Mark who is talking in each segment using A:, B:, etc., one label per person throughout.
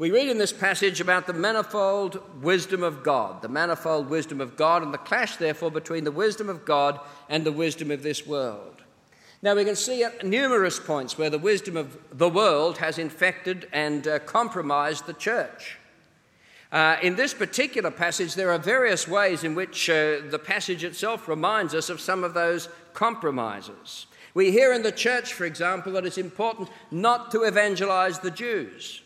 A: We read in this passage about the manifold wisdom of God, and the clash, therefore, between the wisdom of God and the wisdom of this world. Now, we can see at numerous points where the wisdom of the world has infected and compromised the church. In this particular passage, there are various ways in which the passage itself reminds us of some of those compromises. We hear in the church, for example, that it's important not to evangelize the Jews.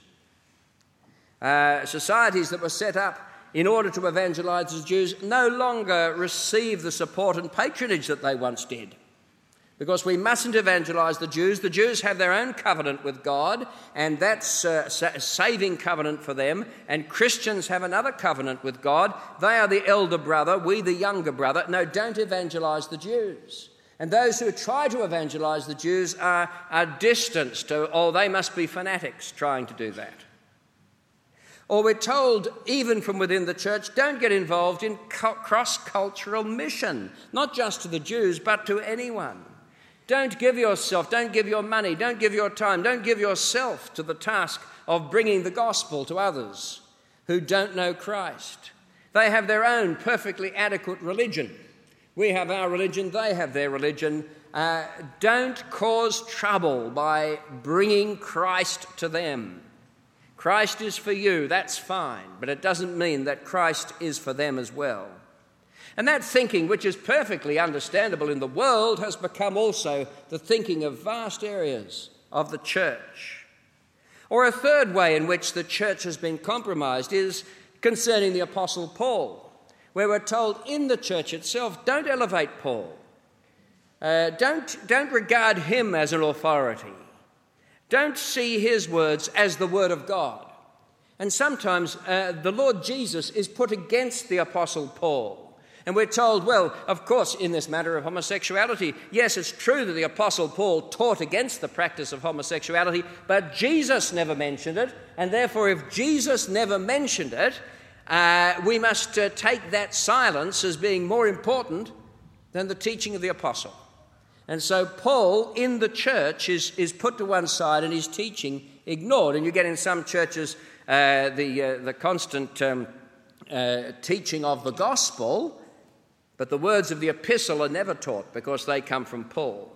A: Societies that were set up in order to evangelize the Jews no longer receive the support and patronage that they once did, because we mustn't evangelize the Jews. The Jews have their own covenant with God, and that's a saving covenant for them, and Christians have another covenant with God. They are the elder brother, we the younger brother. No, don't evangelize the Jews. And those who try to evangelize the Jews are distanced, or they must be fanatics trying to do that. Or we're told, even from within the church, don't get involved in cross-cultural mission, not just to the Jews, but to anyone. Don't give yourself, don't give your money, don't give your time, don't give yourself to the task of bringing the gospel to others who don't know Christ. They have their own perfectly adequate religion. We have our religion, they have their religion. Don't cause trouble by bringing Christ to them. Christ is for you, that's fine, but it doesn't mean that Christ is for them as well. And that thinking, which is perfectly understandable in the world, has become also the thinking of vast areas of the church. Or a third way in which the church has been compromised is concerning the Apostle Paul, where we're told in the church itself, don't elevate Paul. Don't regard him as an authority. Don't see his words as the word of God. And sometimes the Lord Jesus is put against the Apostle Paul. And we're told, well, of course, in this matter of homosexuality, yes, it's true that the Apostle Paul taught against the practice of homosexuality, but Jesus never mentioned it. And therefore, if Jesus never mentioned it, we must take that silence as being more important than the teaching of the apostle. And so Paul in the church is put to one side and his teaching ignored. And you get in some churches the constant teaching of the gospel, but the words of the epistle are never taught because they come from Paul.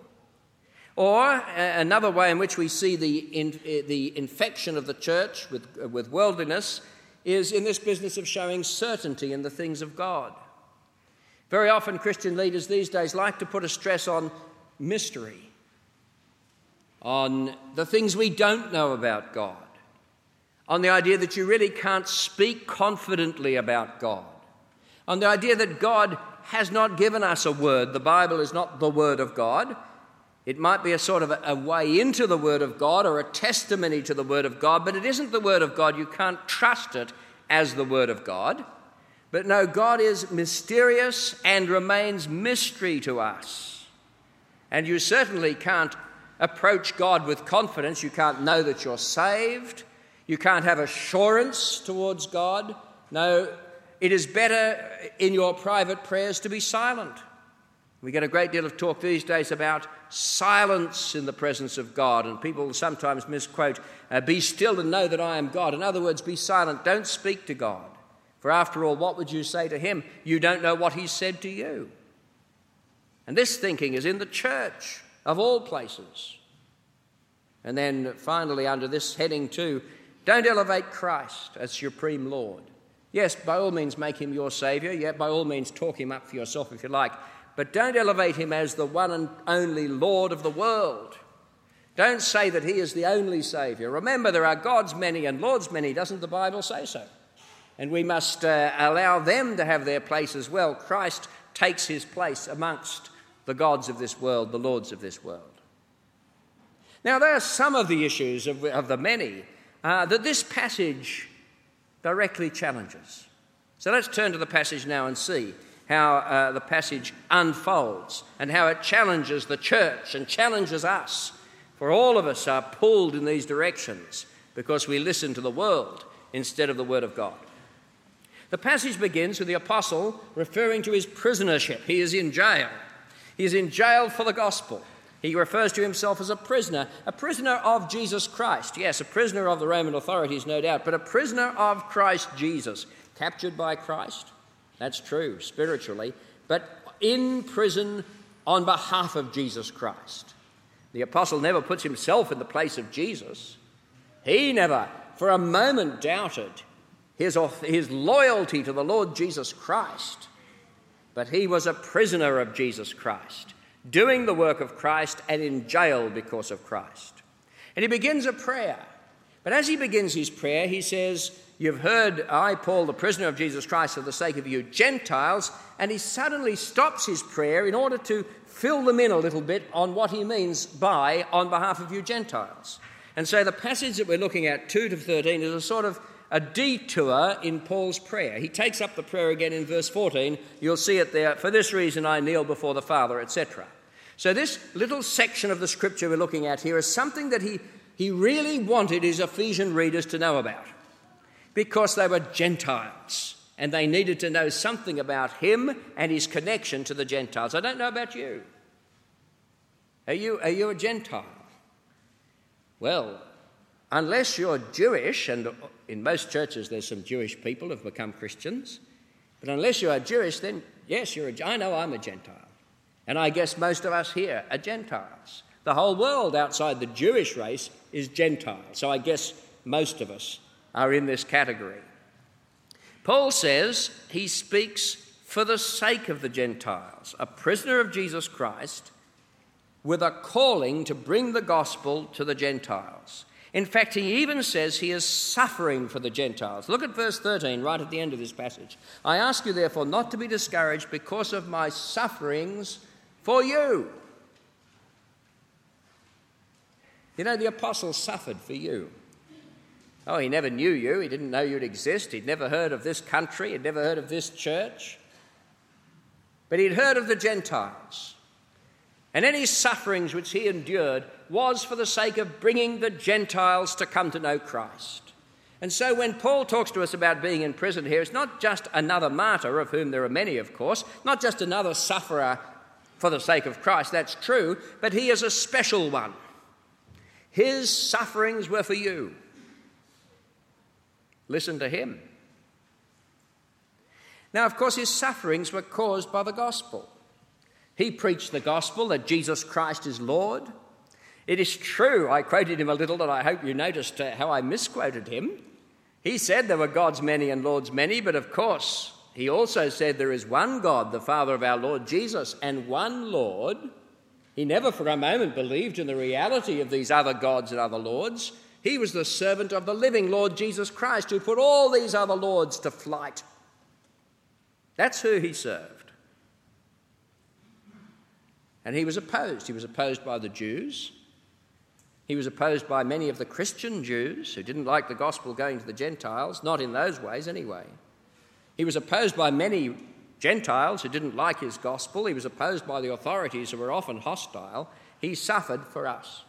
A: Or another way in which we see the infection of the church with worldliness is in this business of showing certainty in the things of God. Very often Christian leaders these days like to put a stress on mystery, on the things we don't know about God, on the idea that you really can't speak confidently about God, on the idea that God has not given us a word. The Bible is not the word of God. It might be a sort of a way into the word of God or a testimony to the word of God, but it isn't the word of God. You can't trust it as the word of God. But no, God is mysterious and remains mystery to us. And you certainly can't approach God with confidence. You can't know that you're saved. You can't have assurance towards God. No, it is better in your private prayers to be silent. We get a great deal of talk these days about silence in the presence of God, and people sometimes misquote, be still and know that I am God. In other words, be silent, don't speak to God. For after all, what would you say to him? You don't know what he's said to you. And this thinking is in the church, of all places. And then finally, under this heading too, don't elevate Christ as supreme Lord. Yes, by all means make him your Saviour. Yeah, by all means talk him up for yourself if you like. But don't elevate him as the one and only Lord of the world. Don't say that he is the only Saviour. Remember, there are gods many and lords many. Doesn't the Bible say so? And we must allow them to have their place as well. Christ takes his place amongst the gods of this world, the lords of this world. Now, there are some of the issues of the many that this passage directly challenges. So let's turn to the passage now and see how the passage unfolds and how it challenges the church and challenges us. For all of us are pulled in these directions because we listen to the world instead of the word of God. The passage begins with the apostle referring to his prisonership. He is in jail. He is in jail for the gospel. He refers to himself as a prisoner of Jesus Christ. Yes, a prisoner of the Roman authorities, no doubt, but a prisoner of Christ Jesus. Captured by Christ, that's true, spiritually, but in prison on behalf of Jesus Christ. The apostle never puts himself in the place of Jesus. He never, for a moment, doubted his loyalty to the Lord Jesus Christ. But he was a prisoner of Jesus Christ, doing the work of Christ and in jail because of Christ. And he begins a prayer. But as he begins his prayer, he says, "You've heard I, Paul, the prisoner of Jesus Christ, for the sake of you Gentiles," and he suddenly stops his prayer in order to fill them in a little bit on what he means by "on behalf of you Gentiles." And so the passage that we're looking at, 2 to 13, is a sort of a detour in Paul's prayer. He takes up the prayer again in verse 14. You'll see it there. "For this reason I kneel before the Father," etc. So this little section of the scripture we're looking at here is something that he really wanted his Ephesian readers to know about, because they were Gentiles and they needed to know something about him and his connection to the Gentiles. I don't know about you. Are you a Gentile? Well, unless you're Jewish, and in most churches there's some Jewish people who've become Christians, but unless you are Jewish, then yes, I know I'm a Gentile. And I guess most of us here are Gentiles. The whole world outside the Jewish race is Gentile, so I guess most of us are in this category. Paul says he speaks for the sake of the Gentiles, a prisoner of Jesus Christ with a calling to bring the gospel to the Gentiles. In fact, he even says he is suffering for the Gentiles. Look at verse 13, right at the end of this passage. "I ask you, therefore, not to be discouraged because of my sufferings for you." You know, the apostle suffered for you. Oh, he never knew you. He didn't know you'd exist. He'd never heard of this country. He'd never heard of this church. But he'd heard of the Gentiles. And any sufferings which he endured was for the sake of bringing the Gentiles to come to know Christ. And so when Paul talks to us about being in prison here, it's not just another martyr, of whom there are many, of course, not just another sufferer for the sake of Christ, that's true, but he is a special one. His sufferings were for you. Listen to him. Now, of course, his sufferings were caused by the gospel. He preached the gospel that Jesus Christ is Lord. It is true, I quoted him a little, and I hope you noticed how I misquoted him. He said there were gods many and lords many, but of course he also said there is one God, the Father of our Lord Jesus, and one Lord. He never for a moment believed in the reality of these other gods and other lords. He was the servant of the living Lord Jesus Christ, who put all these other lords to flight. That's who he served. And he was opposed. He was opposed by the Jews. He was opposed by many of the Christian Jews who didn't like the gospel going to the Gentiles, not in those ways anyway. He was opposed by many Gentiles who didn't like his gospel. He was opposed by the authorities who were often hostile. He suffered for us.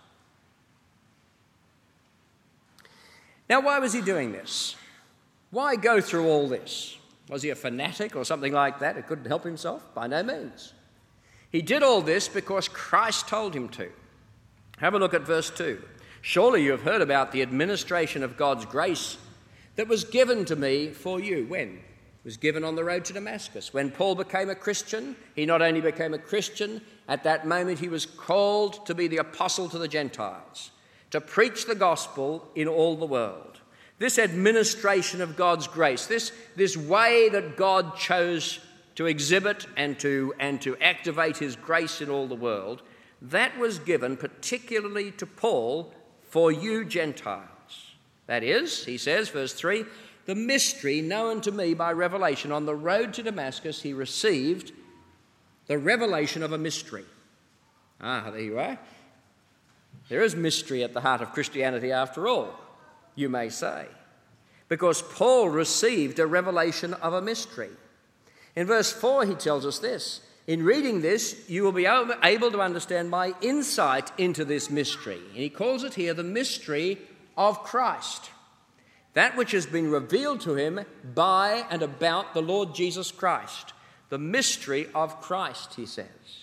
A: Now, why was he doing this? Why go through all this? Was he a fanatic or something like that? He couldn't help himself? By no means. He did all this because Christ told him to. Have a look at verse 2. "Surely you have heard about the administration of God's grace that was given to me for you." When? It was given on the road to Damascus. When Paul became a Christian, he not only became a Christian, at that moment he was called to be the apostle to the Gentiles, to preach the gospel in all the world. This administration of God's grace, this way that God chose to exhibit and to activate his grace in all the world, that was given particularly to Paul for you Gentiles. That is, he says, verse 3, the mystery known to me by revelation. On the road to Damascus, he received the revelation of a mystery. There you are. There is mystery at the heart of Christianity after all, you may say, because Paul received a revelation of a mystery. In verse 4, he tells us this: in reading this, you will be able to understand my insight into this mystery. And he calls it here the mystery of Christ, that which has been revealed to him by and about the Lord Jesus Christ. The mystery of Christ, he says.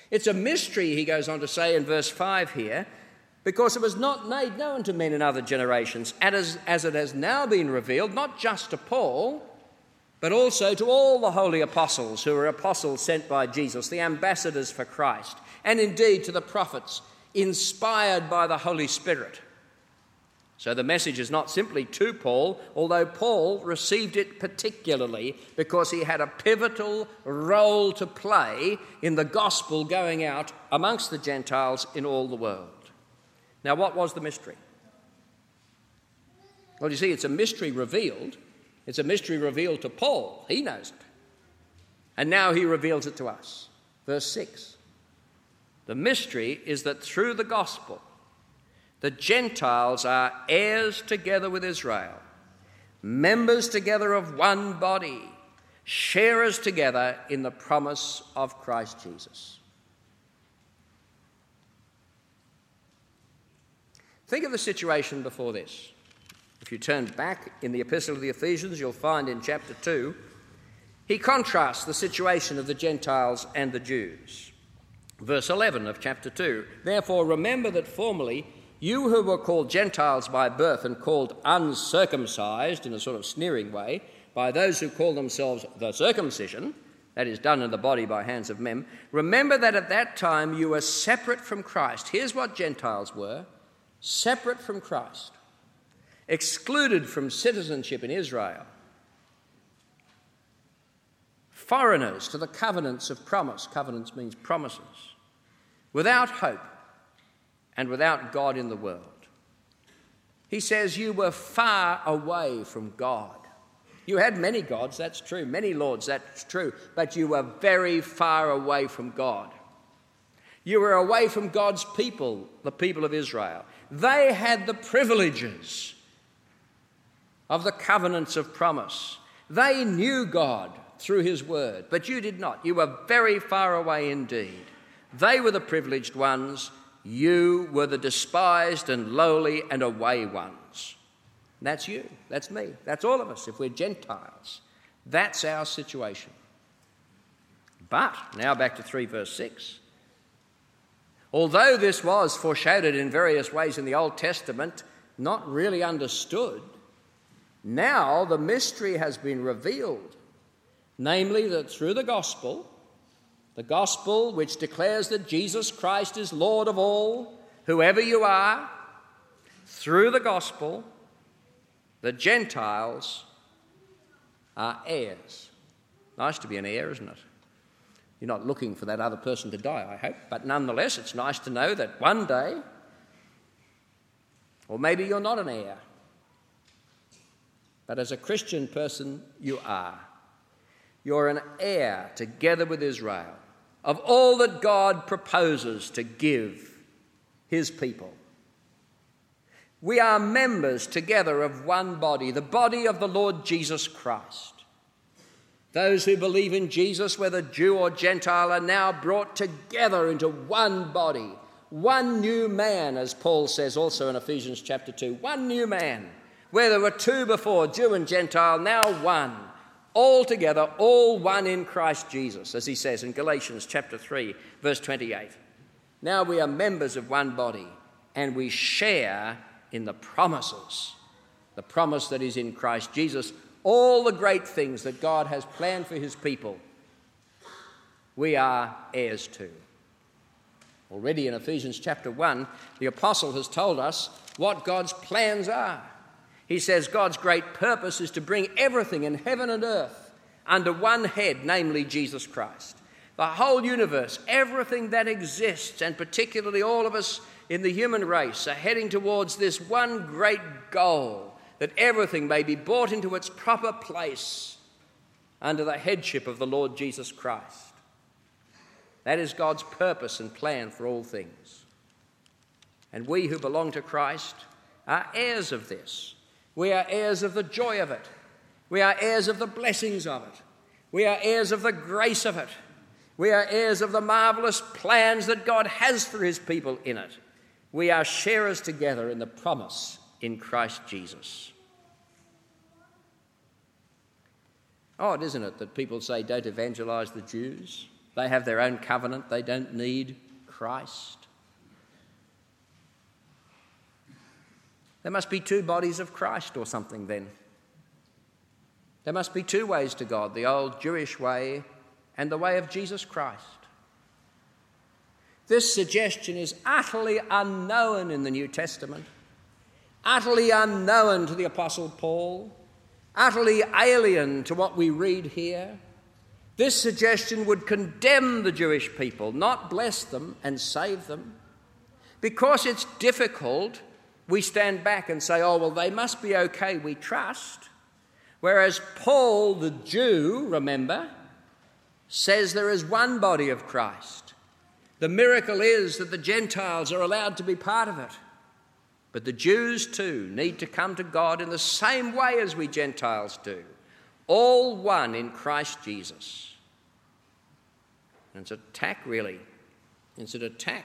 A: It's a mystery, he goes on to say in verse 5 here, because it was not made known to men in other generations, as it has now been revealed, not just to Paul, but also to all the holy apostles who are apostles sent by Jesus, the ambassadors for Christ, and indeed to the prophets, inspired by the Holy Spirit. So the message is not simply to Paul, although Paul received it particularly because he had a pivotal role to play in the gospel going out amongst the Gentiles in all the world. Now, what was the mystery? Well, you see, it's a mystery revealed. It's a mystery revealed to Paul. He knows it. And now he reveals it to us. Verse 6. The mystery is that through the gospel, the Gentiles are heirs together with Israel, members together of one body, sharers together in the promise of Christ Jesus. Think of the situation before this. If you turn back in the Epistle of the Ephesians, you'll find in chapter 2, he contrasts the situation of the Gentiles and the Jews. Verse 11 of chapter 2, therefore remember that formerly you who were called Gentiles by birth and called uncircumcised in a sort of sneering way by those who call themselves the circumcision, that is done in the body by hands of men, remember that at that time you were separate from Christ. Here's what Gentiles were: separate from Christ, excluded from citizenship in Israel, foreigners to the covenants of promise. Covenants means promises. Without hope and without God in the world. He says you were far away from God. You had many gods, that's true, many lords, that's true, but you were very far away from God. You were away from God's people, the people of Israel. They had the privileges of the covenants of promise. They knew God through his word, but you did not. You were very far away indeed. They were the privileged ones. You were the despised and lowly and away ones. That's you. That's me. That's all of us if we're Gentiles. That's our situation. But, now back to 3 verse 6. Although this was foreshadowed in various ways in the Old Testament, not really understood, now the mystery has been revealed, namely that through the gospel which declares that Jesus Christ is Lord of all, whoever you are, through the gospel, the Gentiles are heirs. Nice to be an heir, isn't it? You're not looking for that other person to die, I hope, but nonetheless it's nice to know that one day, or maybe you're not an heir, but as a Christian person you are. You're an heir together with Israel of all that God proposes to give his people. We are members together of one body, the body of the Lord Jesus Christ. Those who believe in Jesus, whether Jew or Gentile, are now brought together into one body, one new man, as Paul says also in Ephesians chapter 2, one new man. Where there were two before, Jew and Gentile, now one. All together, all one in Christ Jesus, as he says in Galatians chapter 3, verse 28. Now we are members of one body, and we share in the promises, the promise that is in Christ Jesus, all the great things that God has planned for his people, we are heirs to. Already in Ephesians chapter 1, the apostle has told us what God's plans are. He says God's great purpose is to bring everything in heaven and earth under one head, namely Jesus Christ. The whole universe, everything that exists, and particularly all of us in the human race, are heading towards this one great goal, that everything may be brought into its proper place under the headship of the Lord Jesus Christ. That is God's purpose and plan for all things. And we who belong to Christ are heirs of this. We are heirs of the joy of it. We are heirs of the blessings of it. We are heirs of the grace of it. We are heirs of the marvellous plans that God has for his people in it. We are sharers together in the promise in Christ Jesus. Odd, isn't it, that people say don't evangelise the Jews? They have their own covenant. They don't need Christ. There must be two bodies of Christ or something then. There must be two ways to God, the old Jewish way and the way of Jesus Christ. This suggestion is utterly unknown in the New Testament, utterly unknown to the Apostle Paul, utterly alien to what we read here. This suggestion would condemn the Jewish people, not bless them and save them. Because it's difficult, we stand back and say, oh, well, they must be okay, we trust. Whereas Paul, the Jew, remember, says there is one body of Christ. The miracle is that the Gentiles are allowed to be part of it. But the Jews too need to come to God in the same way as we Gentiles do. All one in Christ Jesus. And it's an attack, really. It's an attack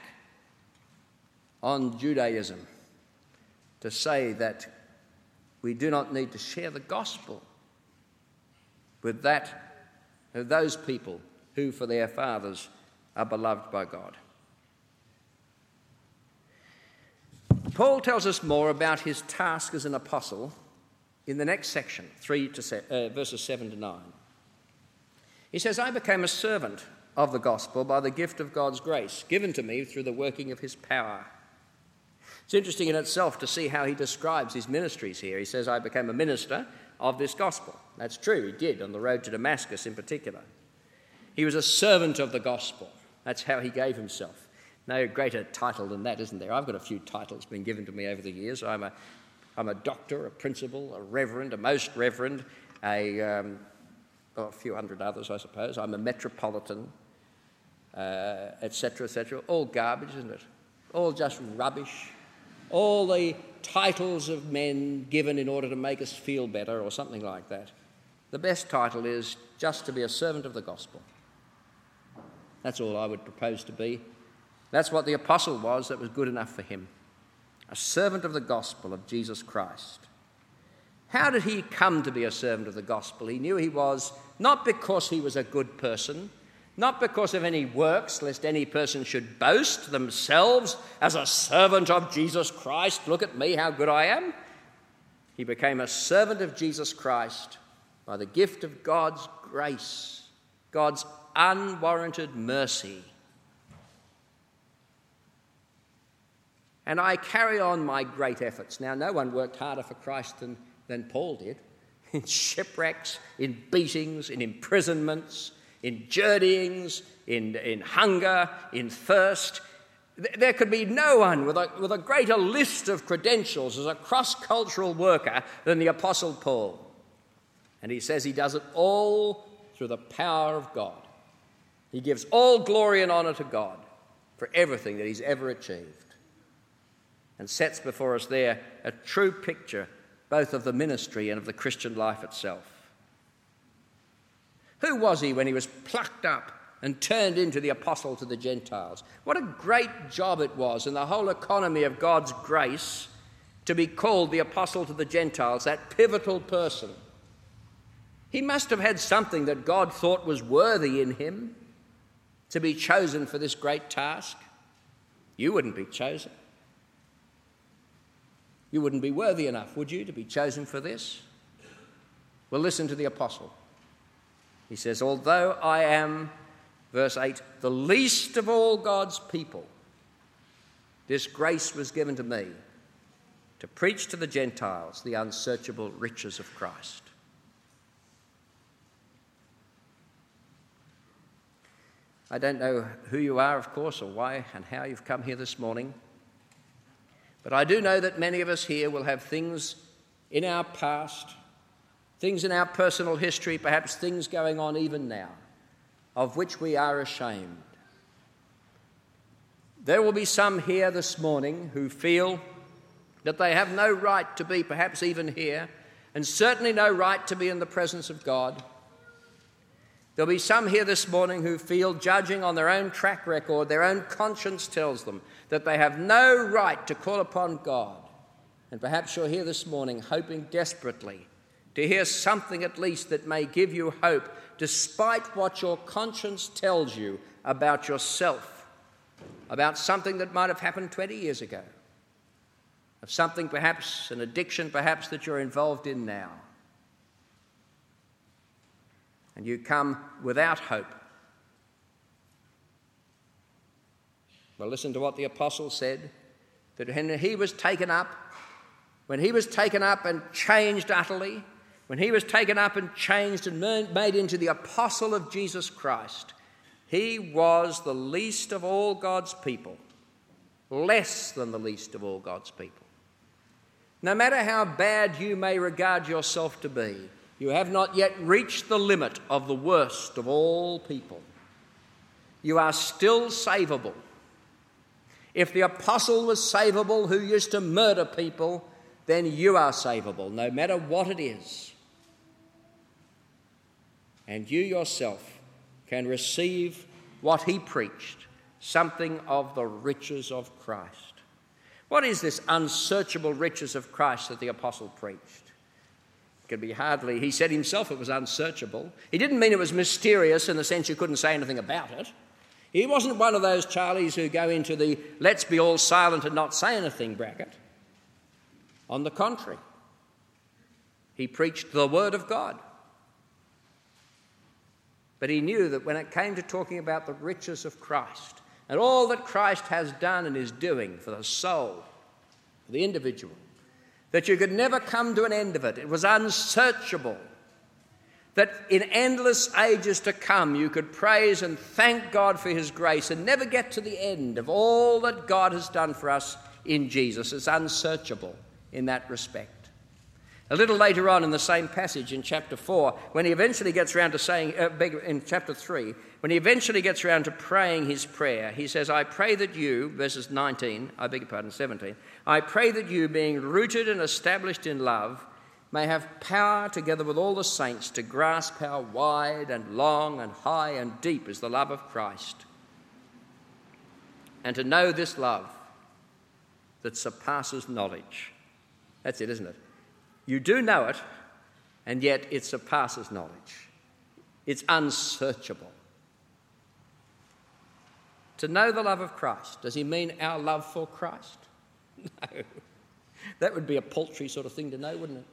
A: on Judaism to say that we do not need to share the gospel with those people who for their fathers are beloved by God. Paul tells us more about his task as an apostle in the next section, verses 7 to 9. He says, I became a servant of the gospel by the gift of God's grace, given to me through the working of his power. It's interesting in itself to see how he describes his ministries here. He says, I became a minister of this gospel. That's true, he did, on the road to Damascus in particular. He was a servant of the gospel. That's how he gave himself. No greater title than that, isn't there? I've got a few titles been given to me over the years. I'm a doctor, a principal, a reverend, a most reverend, a few hundred others, I suppose. I'm a metropolitan, etc., etc. All garbage, isn't it? All just rubbish. All the titles of men given in order to make us feel better or something like that. The best title is just to be a servant of the gospel. That's all I would propose to be. That's what the apostle was. That was good enough for him. A servant of the gospel of Jesus Christ. How did he come to be a servant of the gospel? He knew he was not because he was a good person, not because of any works, lest any person should boast themselves as a servant of Jesus Christ. Look at me, how good I am. He became a servant of Jesus Christ by the gift of God's grace, God's unwarranted mercy. And I carry on my great efforts. Now, no one worked harder for Christ than Paul did. In shipwrecks, in beatings, in imprisonments, in journeyings, in hunger, in thirst. There could be no one with a greater list of credentials as a cross-cultural worker than the Apostle Paul. And he says he does it all through the power of God. He gives all glory and honour to God for everything that he's ever achieved, and sets before us there a true picture both of the ministry and of the Christian life itself. Who was he when he was plucked up and turned into the apostle to the Gentiles? What a great job it was in the whole economy of God's grace to be called the apostle to the Gentiles, that pivotal person. He must have had something that God thought was worthy in him to be chosen for this great task. You wouldn't be chosen. You wouldn't be worthy enough, would you, to be chosen for this? Well, listen to the apostle. He says, although I am, verse 8, the least of all God's people, this grace was given to me to preach to the Gentiles the unsearchable riches of Christ. I don't know who you are, of course, or why and how you've come here this morning. But I do know that many of us here will have things in our past, things in our personal history, perhaps things going on even now, of which we are ashamed. There will be some here this morning who feel that they have no right to be perhaps even here, and certainly no right to be in the presence of God. There'll be some here this morning who feel, judging on their own track record, their own conscience tells them that they have no right to call upon God. And perhaps you're here this morning hoping desperately to hear something at least that may give you hope, despite what your conscience tells you about yourself, about something that might have happened 20 years ago, of something perhaps, an addiction perhaps that you're involved in now. And you come without hope. Well, listen to what the apostle said, that when he was taken up and changed utterly, when he was taken up and changed and made into the apostle of Jesus Christ, he was the least of all God's people, less than the least of all God's people. No matter how bad you may regard yourself to be, you have not yet reached the limit of the worst of all people. You are still savable. If the apostle was savable who used to murder people, then you are savable, no matter what it is. And you yourself can receive what he preached, something of the riches of Christ. What is this unsearchable riches of Christ that the apostle preached? It could be hardly, he said himself it was unsearchable. He didn't mean it was mysterious in the sense you couldn't say anything about it. He wasn't one of those Charlies who go into the let's be all silent and not say anything bracket. On the contrary, he preached the word of God. But he knew that when it came to talking about the riches of Christ and all that Christ has done and is doing for the soul, for the individual, that you could never come to an end of it. It was unsearchable. That in endless ages to come you could praise and thank God for his grace and never get to the end of all that God has done for us in Jesus. It's unsearchable in that respect. A little later on in the same passage in chapter 4, when he eventually gets around to saying, in chapter 3, when he eventually gets around to praying his prayer, he says, I pray that you, verses 17, 17, I pray that you, being rooted and established in love, may have power together with all the saints to grasp how wide and long and high and deep is the love of Christ, and to know this love that surpasses knowledge. That's it, isn't it? You do know it, and yet it surpasses knowledge. It's unsearchable. To know the love of Christ, does he mean our love for Christ? No. That would be a paltry sort of thing to know, wouldn't it?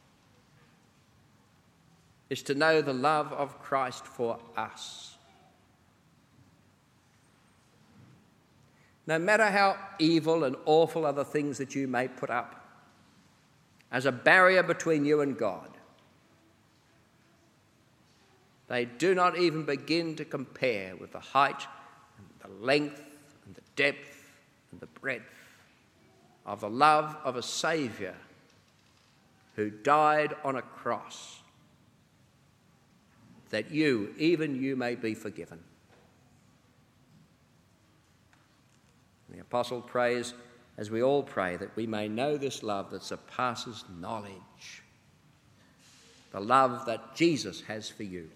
A: It's to know the love of Christ for us. No matter how evil and awful are the things that you may put up as a barrier between you and God, they do not even begin to compare with the height and the length and the depth and the breadth of the love of a Saviour who died on a cross, that you, even you, may be forgiven. The apostle prays, as we all pray, that we may know this love that surpasses knowledge, the love that Jesus has for you,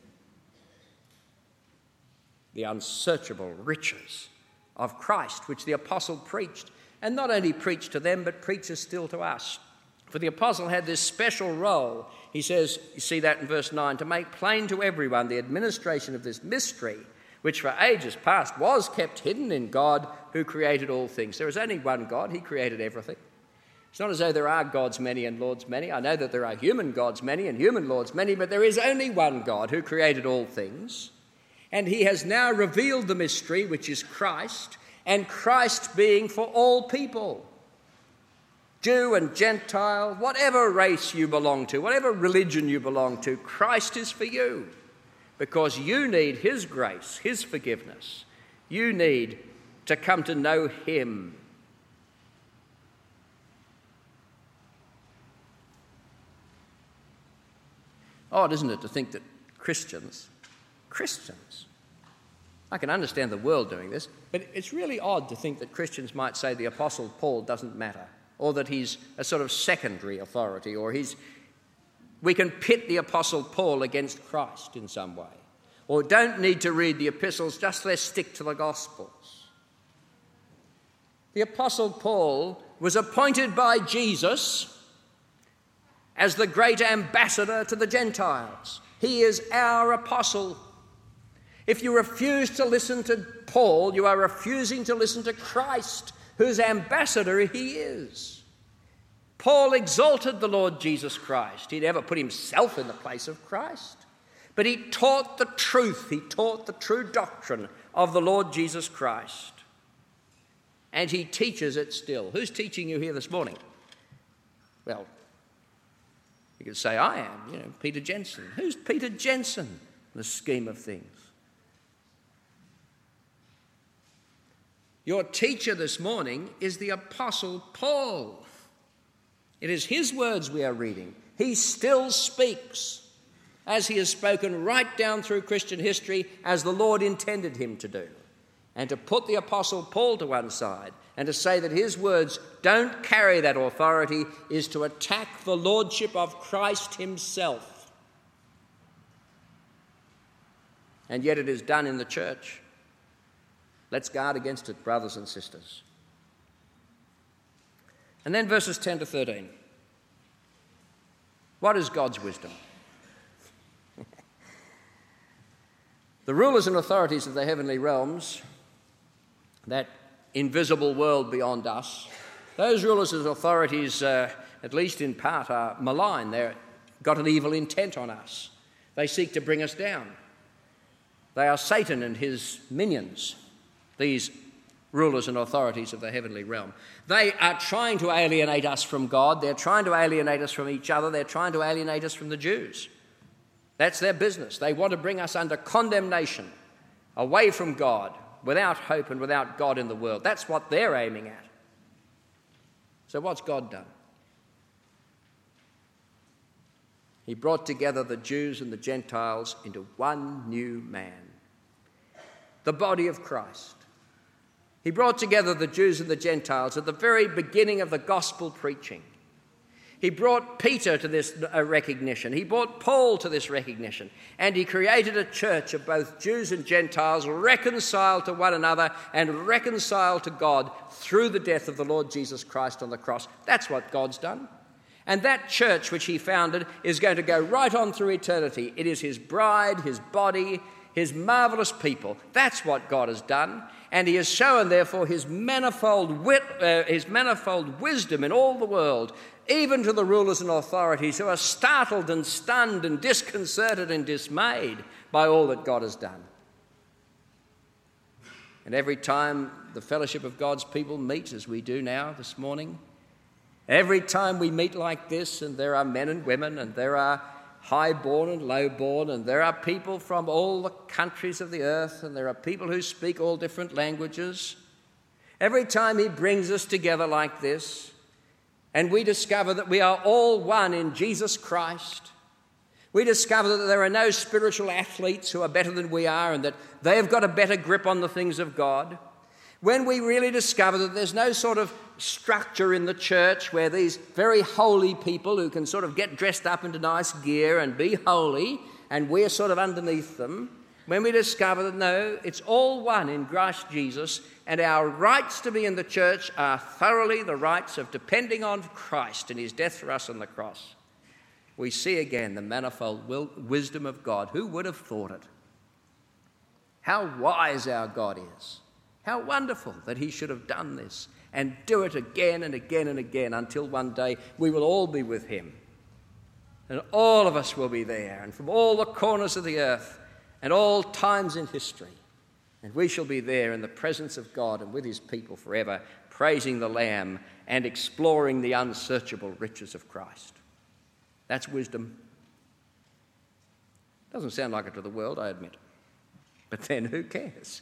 A: the unsearchable riches of Christ, which the apostle preached, and not only preached to them, but preaches still to us. For the apostle had this special role. He says, you see that in verse 9, to make plain to everyone the administration of this mystery, which for ages past was kept hidden in God who created all things. There is only one God. He created everything. It's not as though there are gods many and lords many. I know that there are human gods many and human lords many, but there is only one God who created all things. And he has now revealed the mystery, which is Christ, and Christ being for all people. Jew and Gentile, whatever race you belong to, whatever religion you belong to, Christ is for you. Because you need his grace, his forgiveness. You need to come to know him. Odd, isn't it, to think that Christians, I can understand the world doing this, but it's really odd to think that Christians might say the Apostle Paul doesn't matter, or that he's a sort of secondary authority, or we can pit the Apostle Paul against Christ in some way, or don't need to read the epistles, just let's stick to the Gospels. The Apostle Paul was appointed by Jesus as the great ambassador to the Gentiles. He is our apostle. If you refuse to listen to Paul, you are refusing to listen to Christ, whose ambassador he is. Paul exalted the Lord Jesus Christ. He never put himself in the place of Christ, but he taught the truth. He taught the true doctrine of the Lord Jesus Christ. And he teaches it still. Who's teaching you here this morning? Well, you could say, I am, Peter Jensen. Who's Peter Jensen in the scheme of things? Your teacher this morning is the Apostle Paul. It is his words we are reading. He still speaks, as he has spoken right down through Christian history, as the Lord intended him to do. And to put the Apostle Paul to one side and to say that his words don't carry that authority is to attack the lordship of Christ himself. And yet it is done in the church. Let's guard against it, brothers and sisters. And then verses 10 to 13. What is God's wisdom? The rulers and authorities of the heavenly realms, that invisible world beyond us, those rulers and authorities, at least in part, are malign. They've got an evil intent on us. They seek to bring us down. They are Satan and his minions, these rulers and authorities of the heavenly realm. They are trying to alienate us from God. They're trying to alienate us from each other. They're trying to alienate us from the Jews. That's their business. They want to bring us under condemnation, away from God, without hope and without God in the world. That's what they're aiming at. So what's God done? He brought together the Jews and the Gentiles into one new man, the body of Christ. He brought together the Jews and the Gentiles at the very beginning of the gospel preaching. He brought Peter to this recognition. He brought Paul to this recognition. And he created a church of both Jews and Gentiles reconciled to one another and reconciled to God through the death of the Lord Jesus Christ on the cross. That's what God's done. And that church which he founded is going to go right on through eternity. It is his bride, his body, his marvellous people. That's what God has done. And he has shown, therefore, his manifold wisdom in all the world, even to the rulers and authorities who are startled and stunned and disconcerted and dismayed by all that God has done. And every time the fellowship of God's people meet, as we do now this morning, every time we meet like this, and there are men and women, and there are high-born and low-born, and there are people from all the countries of the earth, and there are people who speak all different languages. Every time he brings us together like this, and we discover that we are all one in Jesus Christ, we discover that there are no spiritual athletes who are better than we are and that they have got a better grip on the things of God, when we really discover that there's no sort of structure in the church where these very holy people who can sort of get dressed up into nice gear and be holy and we're sort of underneath them, when we discover that no, it's all one in Christ Jesus, and our rights to be in the church are thoroughly the rights of depending on Christ and his death for us on the cross, we see again the manifold wisdom of God. Who would have thought it? How wise our God is. How wonderful that he should have done this and do it again and again and again until one day we will all be with him. And all of us will be there, and from all the corners of the earth and all times in history. And we shall be there in the presence of God and with his people forever, praising the Lamb and exploring the unsearchable riches of Christ. That's wisdom. Doesn't sound like it to the world, I admit. But then who cares?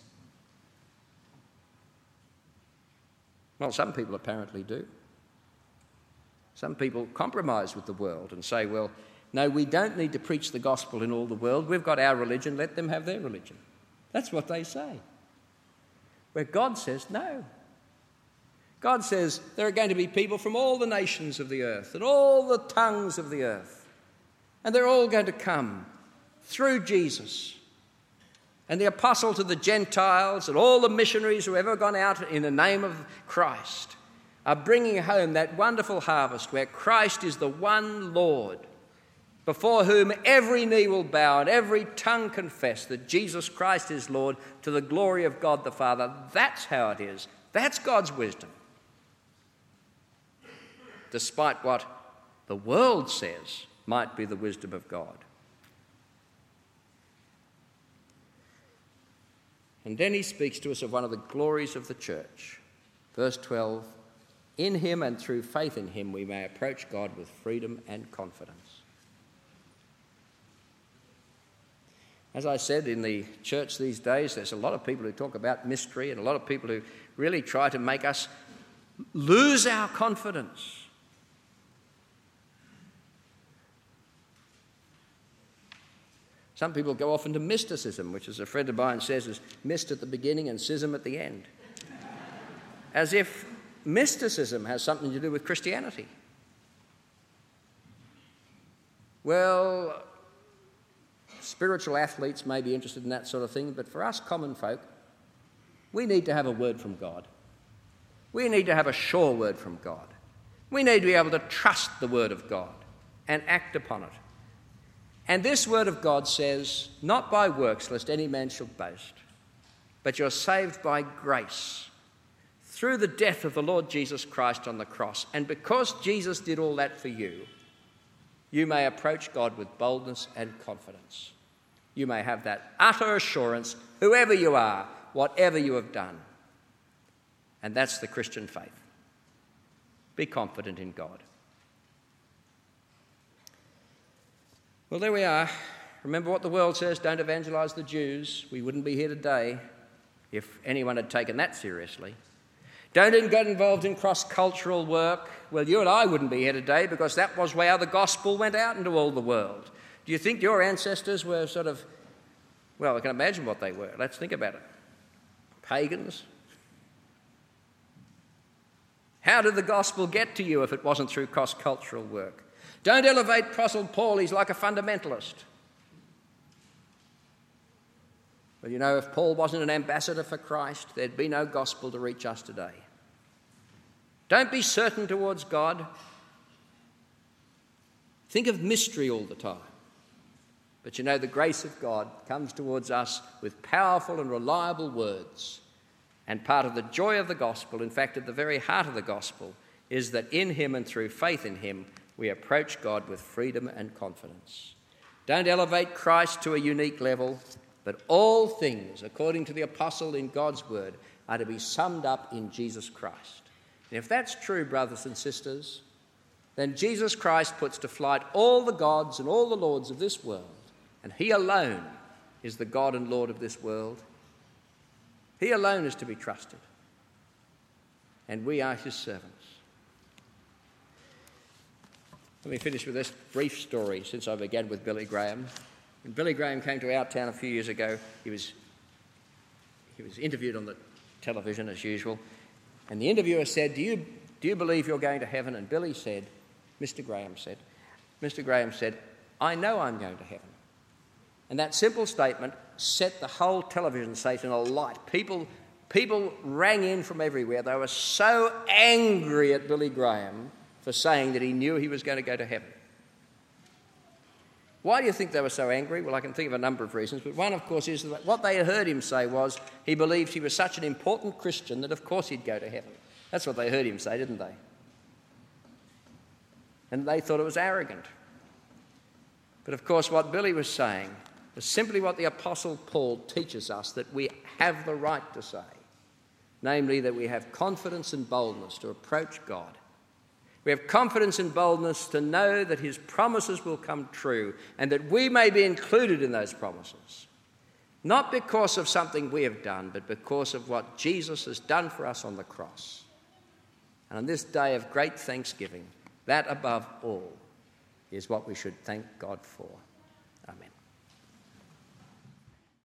A: Well, some people apparently do. Some people compromise with the world and say, well, no, we don't need to preach the gospel in all the world. We've got our religion. Let them have their religion. That's what they say. Where God says no. God says there are going to be people from all the nations of the earth and all the tongues of the earth. And they're all going to come through Jesus. And the apostle to the Gentiles and all the missionaries who have ever gone out in the name of Christ are bringing home that wonderful harvest where Christ is the one Lord, before whom every knee will bow and every tongue confess that Jesus Christ is Lord, to the glory of God the Father. That's how it is. That's God's wisdom. Despite what the world says might be the wisdom of God. And then he speaks to us of one of the glories of the church. Verse 12, in him and through faith in him we may approach God with freedom and confidence. As I said, in the church these days, there's a lot of people who talk about mystery and a lot of people who really try to make us lose our confidence. Some people go off into mysticism, which, as a friend of mine says, is mist at the beginning and schism at the end. As if mysticism has something to do with Christianity. Well, spiritual athletes may be interested in that sort of thing, but for us common folk, we need to have a word from God. We need to have a sure word from God. We need to be able to trust the word of God and act upon it. And this word of God says, not by works lest any man should boast, but you're saved by grace through the death of the Lord Jesus Christ on the cross. And because Jesus did all that for you, you may approach God with boldness and confidence. You may have that utter assurance, whoever you are, whatever you have done. And that's the Christian faith. Be confident in God. Well, there we are. Remember what the world says, don't evangelise the Jews. We wouldn't be here today if anyone had taken that seriously. Don't get involved in cross-cultural work. Well, you and I wouldn't be here today because that was where the gospel went out into all the world. Do you think your ancestors were sort of, well, I can imagine what they were. Let's think about it. Pagans. How did the gospel get to you if it wasn't through cross-cultural work? Don't elevate Apostle Paul, he's like a fundamentalist. Well, you know, if Paul wasn't an ambassador for Christ, there'd be no gospel to reach us today. Don't be certain towards God. Think of mystery all the time. But you know, the grace of God comes towards us with powerful and reliable words. And part of the joy of the gospel, in fact, at the very heart of the gospel, is that in him and through faith in him, we approach God with freedom and confidence. Don't elevate Christ to a unique level, but all things, according to the apostle in God's word, are to be summed up in Jesus Christ. And if that's true, brothers and sisters, then Jesus Christ puts to flight all the gods and all the lords of this world, and he alone is the God and Lord of this world. He alone is to be trusted, and we are his servants. Let me finish with this brief story since I began with Billy Graham. When Billy Graham came to our town a few years ago, he was interviewed on the television as usual, and the interviewer said, do you believe you're going to heaven? And Billy said, Mr. Graham said, I know I'm going to heaven. And that simple statement set the whole television station alight. People rang in from everywhere. They were so angry at Billy Graham for saying that he knew he was going to go to heaven. Why do you think they were so angry? Well, I can think of a number of reasons, but one, of course, is that what they heard him say was he believed he was such an important Christian that, of course, he'd go to heaven. That's what they heard him say, didn't they? And they thought it was arrogant. But, of course, what Billy was saying was simply what the Apostle Paul teaches us that we have the right to say, namely that we have confidence and boldness to approach God. We have confidence and boldness to know that his promises will come true and that we may be included in those promises, not because of something we have done, but because of what Jesus has done for us on the cross. And on this day of great thanksgiving, that above all is what we should thank God for. Amen.